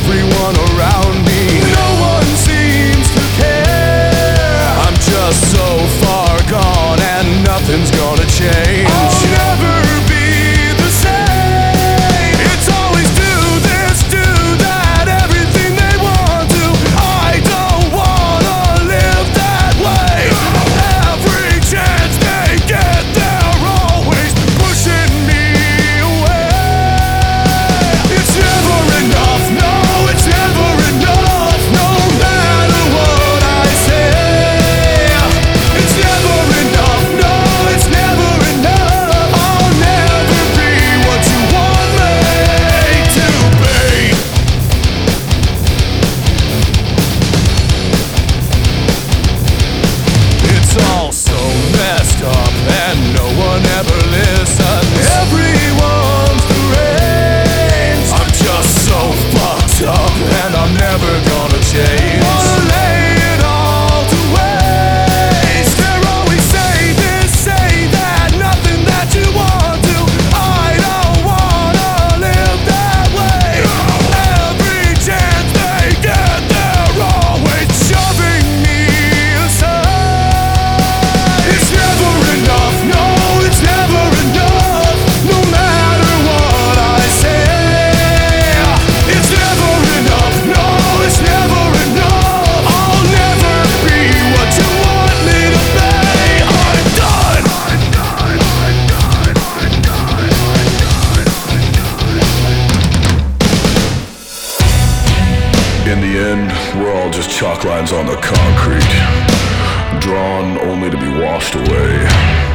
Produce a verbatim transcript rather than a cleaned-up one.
everyone around me. No one seems to care. I'm just so far gone and nothing's gonna change. I'll never be the same. It's always do this, do that, everything they want to. I don't wanna live that way. Every chance they get, they're always pushing me away. It's never enough, no, it's never enough, no matter what I say. It's never enough, no, it's never enough. I'll never be what you want me to be. It's all so messed up and no one ever listens. Everyone's deranged. I'm just so fucked up and I'm never gonna change. Wanna lay it all to waste. They're always say this, say that, nothing that you want to. I don't wanna live that way. Every chance they get, they're always shoving me aside. It's never enough, no, it's never enough, no matter what I say. It's never enough, no, it's never enough. I'll never be what you want me to be. I'm done. In the end, we're all just chalk lines on the concrete, drawn only to be washed away.